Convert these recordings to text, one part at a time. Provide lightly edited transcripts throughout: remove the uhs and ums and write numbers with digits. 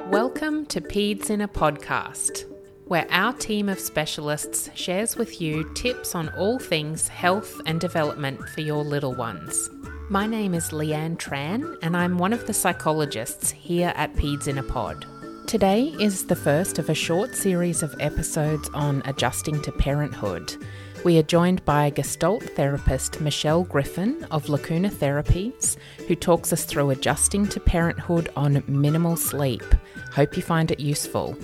Welcome to Peds in a Podcast, where our team of specialists shares with you tips on all things health and development for your little ones. My name is Leanne Tran, and I'm one of the psychologists here at Peds in a Pod. Today is the first of a short series of episodes on adjusting to parenthood. We are joined by Gestalt therapist Michelle Griffin of Lacuna Therapies, who talks us through adjusting to parenthood on minimal sleep. Hope you find it useful.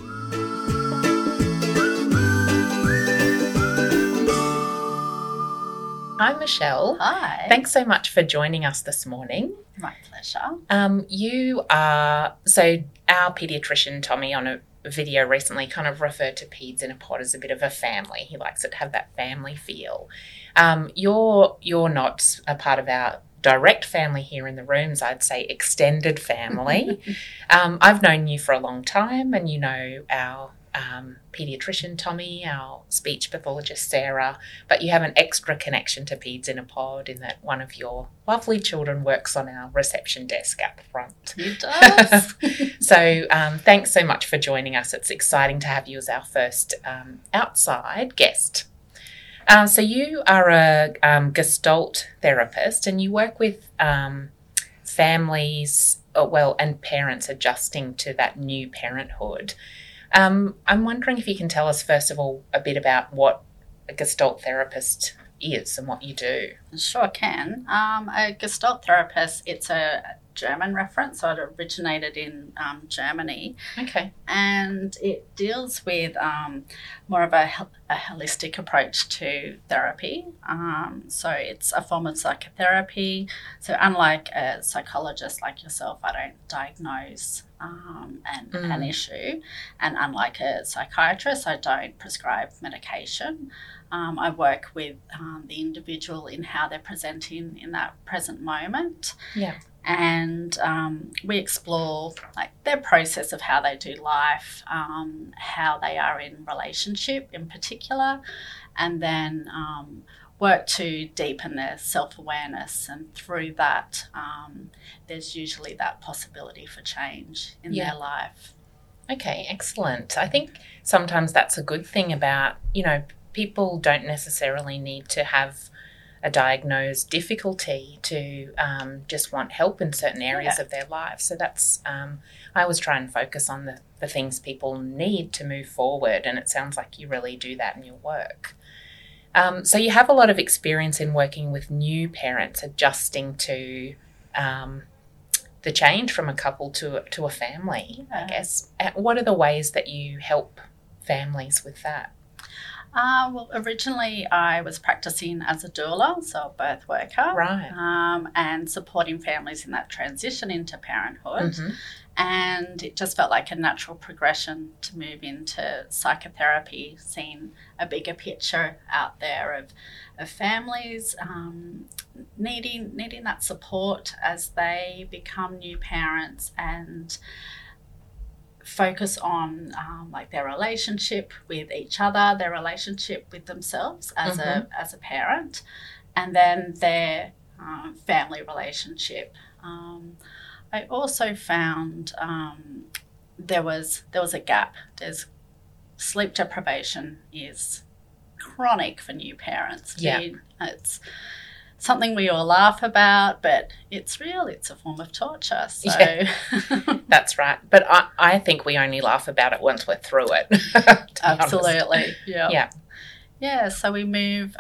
Hi, Michelle. Hi. Thanks so much for joining us this morning. My pleasure. Our paediatrician, Tommy, on a video recently kind of referred to Peds in a Pod as a bit of a family. He likes it to have that family feel. You're not a part of our direct family here in the rooms, I'd say extended family. I've known you for a long time, and you know our paediatrician Tommy, our speech pathologist Sarah, but you have an extra connection to Peds in a Pod in that one of your lovely children works on our reception desk at the front. It does. So thanks so much for joining us. It's exciting to have you as our first outside guest. So you are a Gestalt therapist, and you work with families, and parents adjusting to that new parenthood. I'm wondering if you can tell us, first of all, a bit about what a Gestalt therapist is and what you do. Sure can. A Gestalt therapist, it's a German reference, so it originated in Germany. Okay. And it deals with more of a holistic approach to therapy. So it's a form of psychotherapy. So unlike a psychologist like yourself, I don't diagnose an issue. And unlike a psychiatrist, I don't prescribe medication. I work with the individual in how they're presenting in that present moment. Yeah. And we explore their process of how they do life, how they are in relationship in particular, and then work to deepen their self-awareness. And through that, there's usually that possibility for change in their life. Okay, excellent. I think sometimes that's a good thing about, people don't necessarily need to have a diagnosed difficulty to just want help in certain areas of their life. So that's, I always try and focus on the things people need to move forward, and it sounds like you really do that in your work. So you have a lot of experience in working with new parents, adjusting to the change from a couple to a family, I guess. What are the ways that you help families with that? Well, originally I was practicing as a doula, so a birth worker, right, and supporting families in that transition into parenthood. Mm-hmm. And it just felt like a natural progression to move into psychotherapy, seeing a bigger picture out there of families needing that support as they become new parents, and focus on their relationship with each other, their relationship with themselves as a parent, and then their family relationship. I also found there was a gap. There's sleep deprivation is chronic for new parents. Yeah. It's something we all laugh about, but it's real. It's a form of torture. So that's right. But I think we only laugh about it once we're through it. Absolutely. Yeah. So we move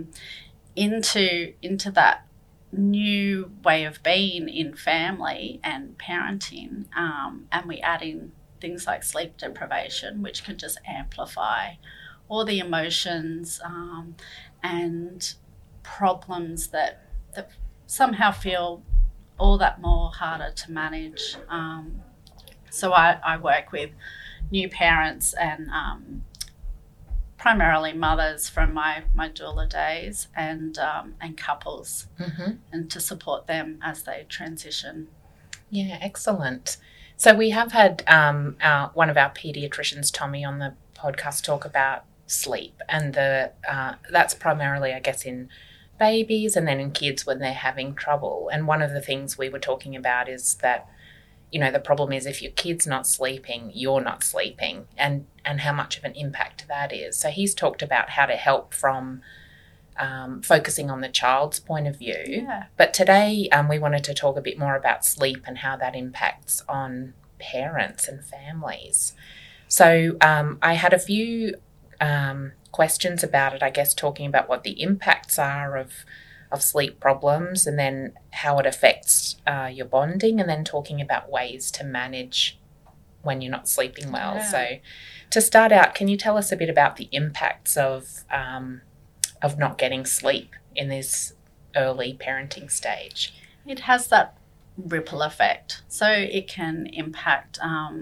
into that new way of being in family and parenting, and we add in things like sleep deprivation, which can just amplify all the emotions and problems that somehow feel all that more harder to manage. So I work with new parents and primarily mothers from my doula days, and couples, and to support them as they transition. Yeah, excellent. So we have had one of our paediatricians, Tommy, on the podcast talk about sleep, and that's primarily, I guess, in babies and then in kids when they're having trouble. And one of the things we were talking about is that the problem is if your kid's not sleeping, you're not sleeping, and how much of an impact that is. So he's talked about how to help from focusing on the child's point of view. Yeah. But today we wanted to talk a bit more about sleep and how that impacts on parents and families. So I had a few questions about it, I guess, talking about what the impacts are of sleep problems, and then how it affects your bonding, and then talking about ways to manage when you're not sleeping well. Yeah. So to start out, can you tell us a bit about the impacts of not getting sleep in this early parenting stage? It has that ripple effect. So it can impact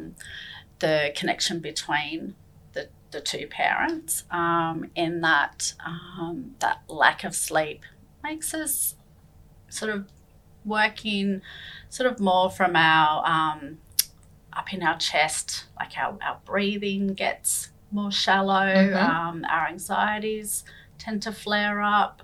the connection between the two parents, in that that lack of sleep makes us sort of working sort of more from our up in our chest, like our breathing gets more shallow, our anxieties tend to flare up.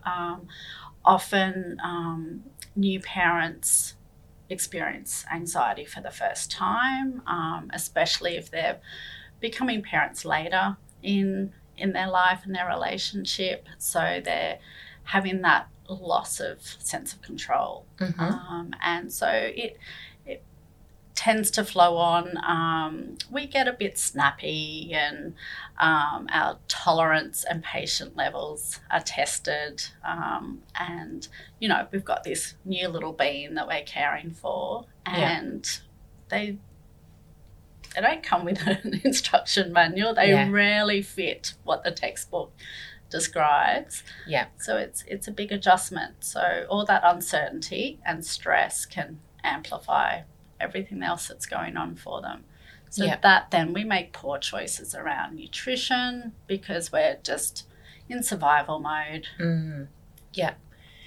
Often new parents experience anxiety for the first time, especially if they're becoming parents later in their life and their relationship. So they're having that loss of sense of control. And so it tends to flow on. We get a bit snappy, and our tolerance and patient levels are tested. And, we've got this new little being that we're caring for, and they don't come with an instruction manual. They rarely fit what the textbook describes. Yeah. So it's a big adjustment. So all that uncertainty and stress can amplify everything else that's going on for them. So that then we make poor choices around nutrition because we're just in survival mode. Yeah.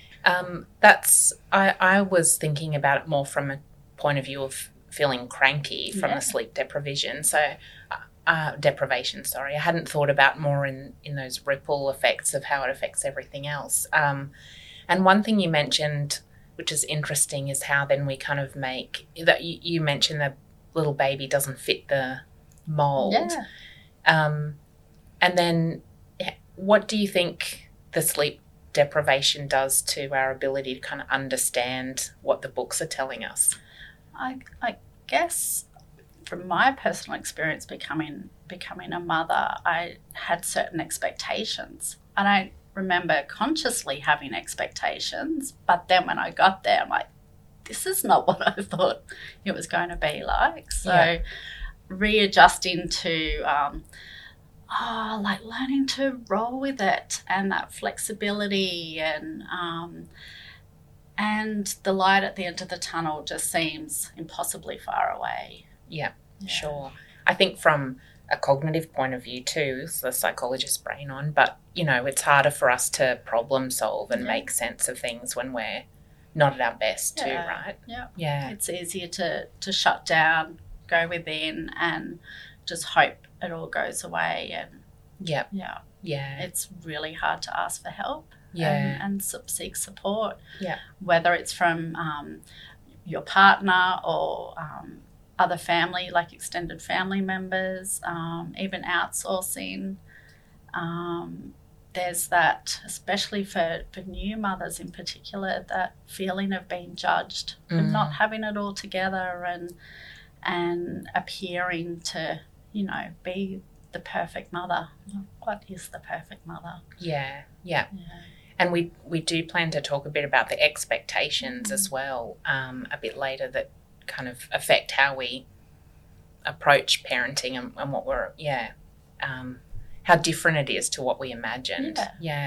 I was thinking about it more from a point of view of feeling cranky from the sleep deprivation. So deprivation, sorry. I hadn't thought about more in those ripple effects of how it affects everything else. And one thing you mentioned, which is interesting, is how then we kind of make that you mentioned the little baby doesn't fit the mold. And then what do you think the sleep deprivation does to our ability to kind of understand what the books are telling us? I guess from my personal experience becoming a mother, I had certain expectations. And I remember consciously having expectations, but then when I got there, I'm like, this is not what I thought it was going to be like. So readjusting to, like learning to roll with it, and that flexibility, and the light at the end of the tunnel just seems impossibly far away. Yeah, sure. I think from a cognitive point of view too, it's the psychologist's brain on, but, it's harder for us to problem solve and make sense of things when we're not at our best too, right? Yeah. It's easier to shut down, go within, and just hope it all goes away. And it's really hard to ask for help and seek support. Yeah. Whether it's from your partner or other family, like extended family members, even outsourcing. There's that, especially for new mothers in particular, that feeling of being judged and not having it all together, and appearing to, be the perfect mother. What is the perfect mother? Yeah. And we do plan to talk a bit about the expectations as well a bit later, that kind of affect how we approach parenting and what we're how different it is to what we imagined.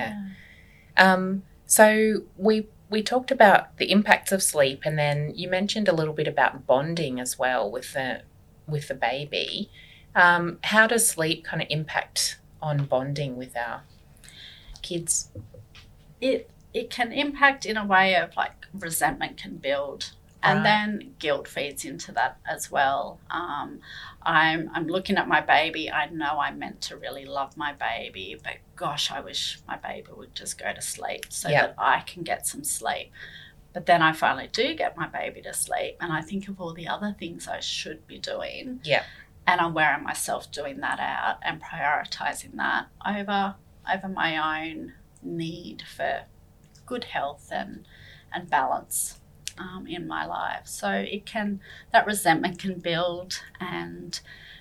So we talked about the impacts of sleep, and then you mentioned a little bit about bonding as well with the baby. How does sleep kind of impact on bonding with our kids? It can impact in a way of, like, resentment can build. And then guilt feeds into that as well. I'm looking at my baby. I know I'm meant to really love my baby, but gosh, I wish my baby would just go to sleep so that I can get some sleep. But then I finally do get my baby to sleep, and I think of all the other things I should be doing. Yeah. And I'm wearing myself doing that out and prioritizing that over my own need for good health and balance in my life. So that resentment can build and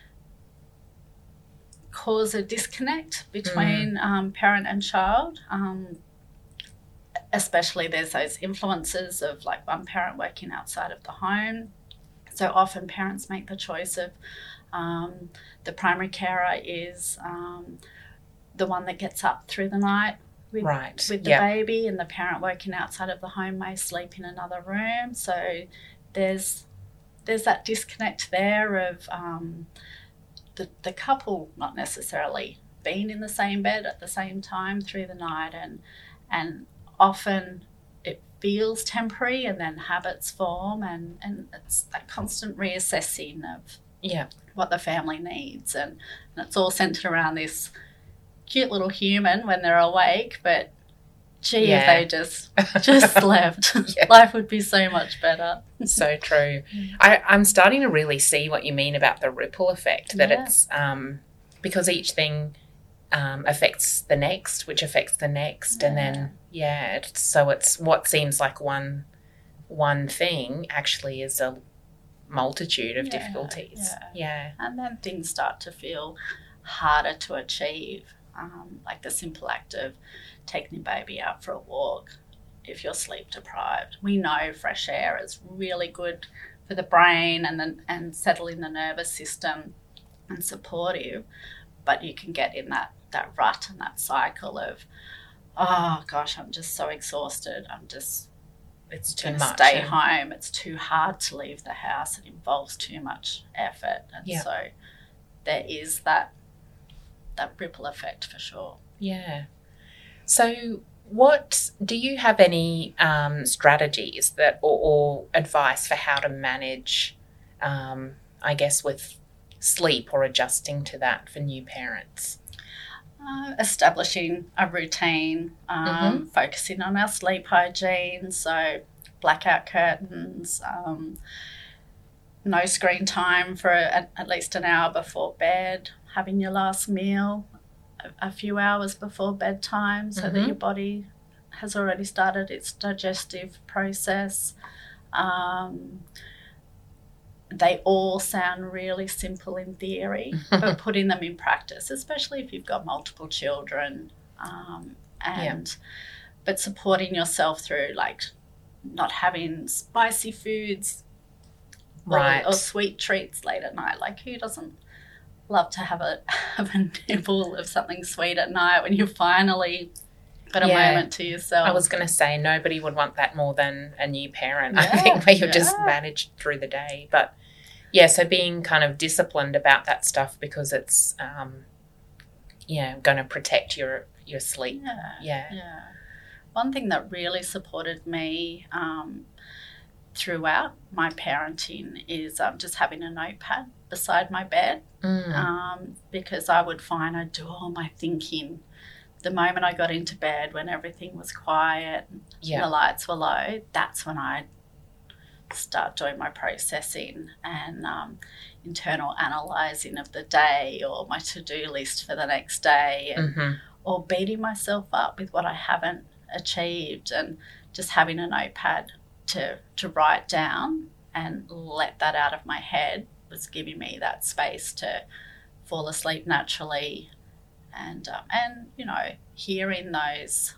cause a disconnect between parent and child. Especially there's those influences of like one parent working outside of the home. So often parents make the choice of the primary carer is the one that gets up through the night with the baby, and the parent working outside of the home may sleep in another room. So there's that disconnect there of the couple not necessarily being in the same bed at the same time through the night, and often it feels temporary, and then habits form, and it's a constant reassessing of what the family needs, and it's all centered around this cute little human when they're awake, but gee, if they just slept, life would be so much better. So true. I'm starting to really see what you mean about the ripple effect, that it's because each thing affects the next, which affects the next, and then so it's what seems like one thing actually is a multitude of difficulties. And then things start to feel harder to achieve, like the simple act of taking your baby out for a walk if you're sleep deprived. We know fresh air is really good for the brain and settling the nervous system and supportive, but you can get in that rut and that cycle of, oh gosh, I'm just so exhausted, it's too much. Stay home. It's too hard to leave the house. It involves too much effort. And so there is that ripple effect for sure. Yeah. So do you have any strategies or advice for how to manage, I guess, with sleep or adjusting to that for new parents? Establishing a routine, focusing on our sleep hygiene, so blackout curtains, no screen time for at least an hour before bed, having your last meal a few hours before bedtime so that your body has already started its digestive process. They all sound really simple in theory, but putting them in practice, especially if you've got multiple children, but supporting yourself through like not having spicy foods or sweet treats late at night. Like, who doesn't love to have a nibble of something sweet at night when you finally got a moment to yourself? I was going to say nobody would want that more than a new parent, I think, where you're just managed through the day. But so being kind of disciplined about that stuff because it's, going to protect your sleep. Yeah. One thing that really supported me throughout my parenting is just having a notepad beside my bed, because I would find I'd do all my thinking the moment I got into bed, when everything was quiet, and the lights were low. That's when I'd start doing my processing and internal analysing of the day, or my to-do list for the next day, and, or beating myself up with what I haven't achieved, and just having a notepad to write down and let that out of my head was giving me that space to fall asleep naturally, and hearing those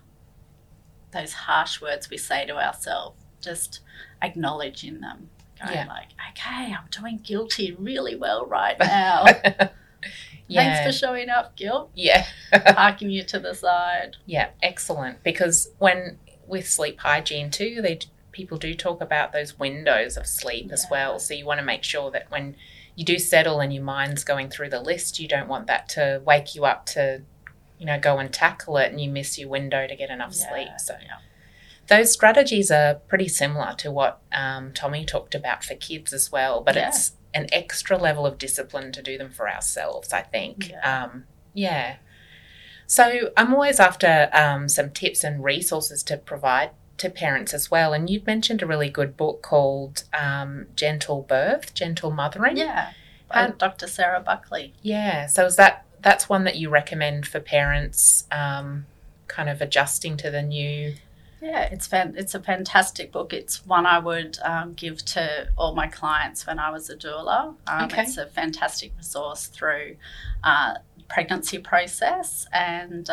harsh words we say to ourselves, just acknowledging them, going like, okay, I'm doing guilty really well right now. Thanks for showing up, guilt. Parking you to the side. Excellent. Because with sleep hygiene too, people do talk about those windows of sleep as well. So you want to make sure that when you do settle and your mind's going through the list, you don't want that to wake you up to, go and tackle it and you miss your window to get enough sleep. So those strategies are pretty similar to what Tommy talked about for kids as well, but it's an extra level of discipline to do them for ourselves, I think. So I'm always after some tips and resources to provide to parents as well. And you'd mentioned a really good book called Gentle Birth, Gentle Mothering. Yeah, by Dr. Sarah Buckley. Yeah, so that's one that you recommend for parents kind of adjusting to the new... Yeah, it's a fantastic book. It's one I would give to all my clients when I was a doula. It's a fantastic resource through pregnancy process and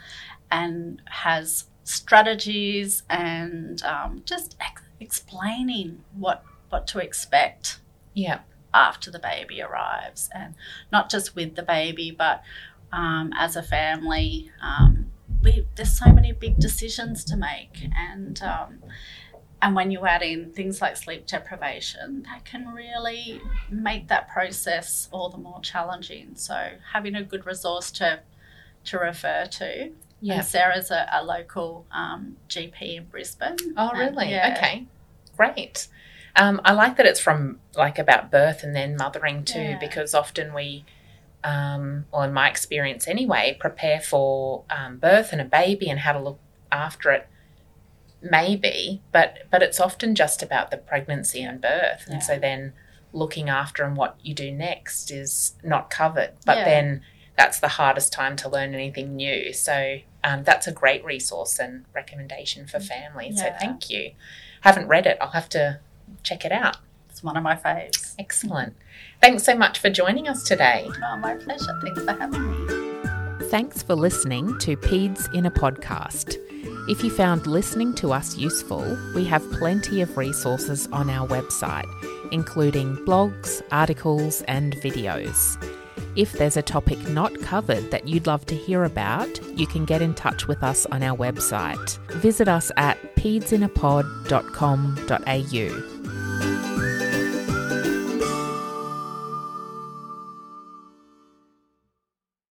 has strategies and just explaining what to expect after the baby arrives, and not just with the baby, but as a family. There's so many big decisions to make, and when you add in things like sleep deprivation, that can really make that process all the more challenging. So having a good resource to refer to. Yeah. And Sarah's a local GP in Brisbane. Oh, really? Yeah. Okay, great. I like that it's from about birth and then mothering too, because often we, well, in my experience anyway, prepare for birth and a baby and how to look after it, maybe, but it's often just about the pregnancy and birth, and so then looking after and what you do next is not covered. But then that's the hardest time to learn anything new. So that's a great resource and recommendation for families. So thank you. Haven't read it. I'll have to check it out. It's one of my faves. Excellent. Thanks so much for joining us today. Oh, my pleasure. Thanks for having me. Thanks for listening to Peds in a Podcast. If you found listening to us useful, we have plenty of resources on our website, including blogs, articles, and videos. If there's a topic not covered that you'd love to hear about, you can get in touch with us on our website. Visit us at pedsinapod.com.au.